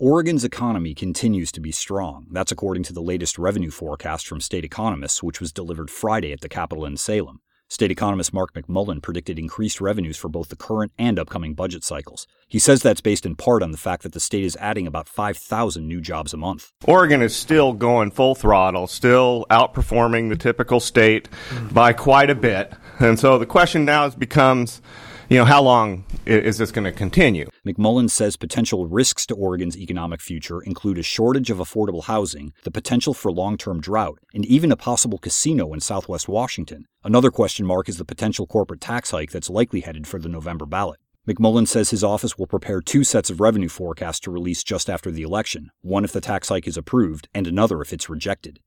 Oregon's economy continues to be strong. That's according to the latest revenue forecast from state economists, which was delivered Friday at the Capitol in Salem. State economist Mark McMullen predicted increased revenues for both the current and upcoming budget cycles. He says that's based in part on the fact that the state is adding about 5,000 new jobs a month. Oregon is still going full throttle, still outperforming the typical state by quite a bit. And so the question now becomes, how long is this going to continue? McMullen says potential risks to Oregon's economic future include a shortage of affordable housing, the potential for long-term drought, and even a possible casino in southwest Washington. Another question mark is the potential corporate tax hike that's likely headed for the November ballot. McMullen says his office will prepare 2 sets of revenue forecasts to release just after the election, one if the tax hike is approved and another if it's rejected.